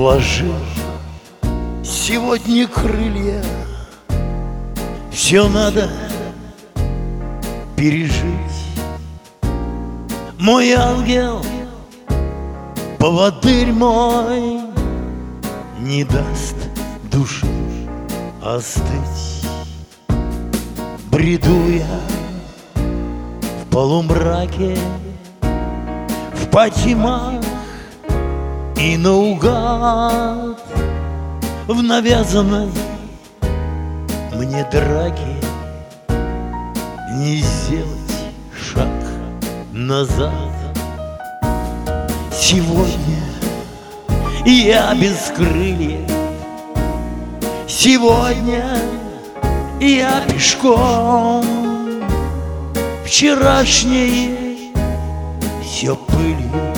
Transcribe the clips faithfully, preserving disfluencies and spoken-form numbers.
Сложи сегодня крылья, все надо пережить. Мой ангел, поводырь мой, не даст душе остыть. Бреду я в полумраке, в потемах и наугад, в навязанной мне драке не сделать шаг назад. Сегодня я без крыльев, сегодня я пешком. Вчерашнее все пылью,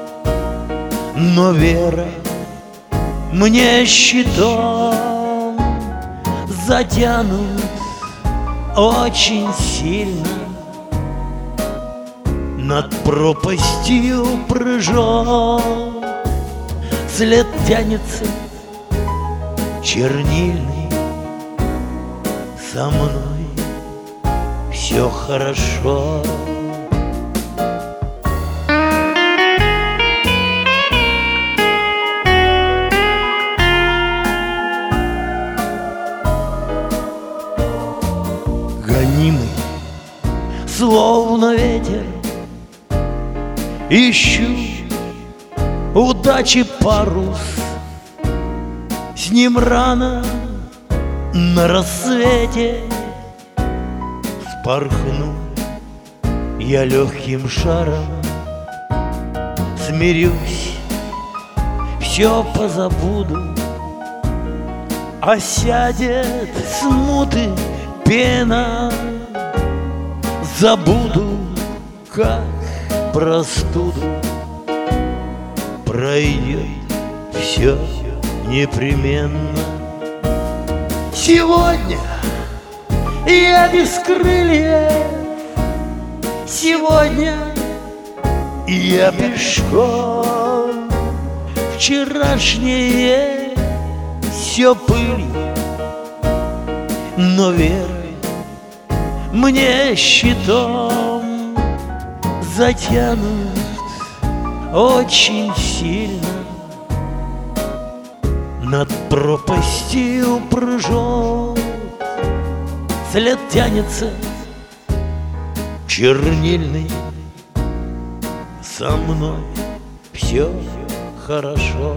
но вера мне щитом затянут очень сильно. Над пропастью прыжок, след тянется чернильный. Со мной все хорошо. Гонимый, словно ветер, ищу удачи парус. С ним рано на рассвете вспорхну я легким шаром. Смирюсь, все позабуду, осядет смуты пена. Забуду, как простуду, пройдет все непременно. Сегодня я без крыльев, сегодня я пешком. Вчерашнее все пыль, но верой мне щитом затянут очень сильно. Над пропастью прыжок, след тянется чернильный. Со мной все хорошо.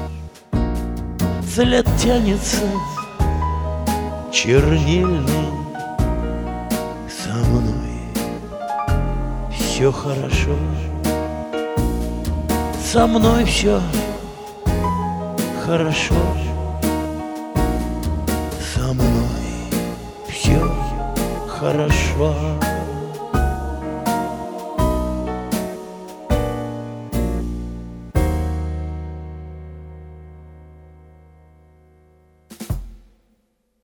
След тянется чернильный. Со мной все хорошо. Со мной все хорошо. Со мной все хорошо.